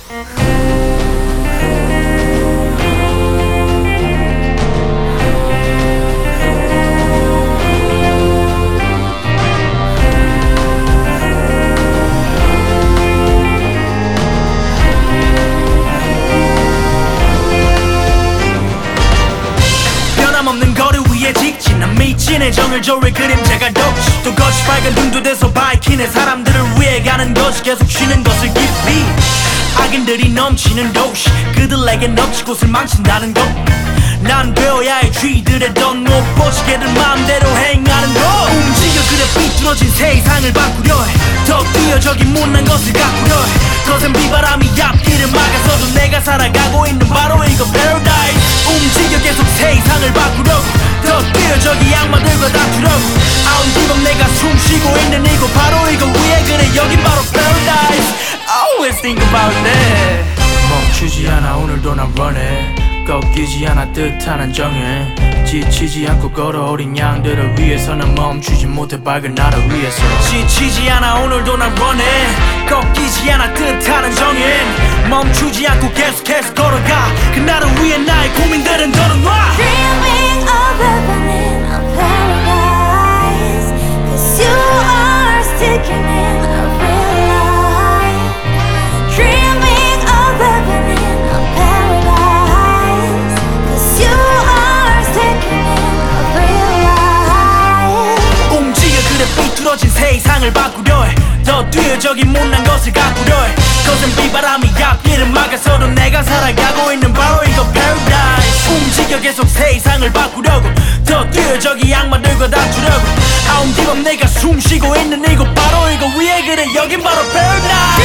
변함없는 거리 위에 직진한 미친의 정열조의 그림자가 덕시 또 거치 밝은 눈도 돼서 밝히네 사람들을 위해 가는 것이 계속 쉬는 것을 깊이 악인들이 넘치는 도시 그들에게 넘치 곳을 망친다는 것 난 배워야 할 쥐들의 던못 보시게들 마음대로 행하는 것 움직여 그래 삐뚤어진 세상을 바꾸려 해 더 뛰어 저기 못난 것을 가꾸려 해 거센 비바람이 앞길을 막아서도 내가 살아가고 있는 바로 이거 paradise 움직여 계속 세상을 바꾸려고 더 뛰어 저기 악마들과 다투려고 아운 뒤밤 내가 숨쉬고 있는 이곳 바로 이거 위에 그래 여긴 바로 paradise Always think about that 멈추지 않아 오늘도 난 running 꺾이지 않아 뜻하는 정해 지치지 않고 걸어오린 양들을 위해서 난 멈추지 못해 밝은 나를 위해서 지치지 않아 오늘도 난 running 꺾이지 않아 뜻하는 정해 멈추지 않고 계속 걸어가 그 나를 위해 나의 고민들은 덜어놔 Dreaming of heaven in a paradise Cause you are sticking in a real life Dreaming of heaven in a paradise Cause you are sticking in a real life 움직여 그래 삐뚤어진 세상을 바꾸려 해 더 뛰어 저기 못난 것을 가꾸려 해 거센 비바람이 앞길을 막아서도 내가 살아가고 있는 바로 이거 paradise 움직여 계속 세상을 바꾸려고 더 뛰어 저기 악마들과 다투려고 아운 뒤밤 내가 숨쉬고 있는 이곳 바로 이거 위에 그래 여긴 바로 paradise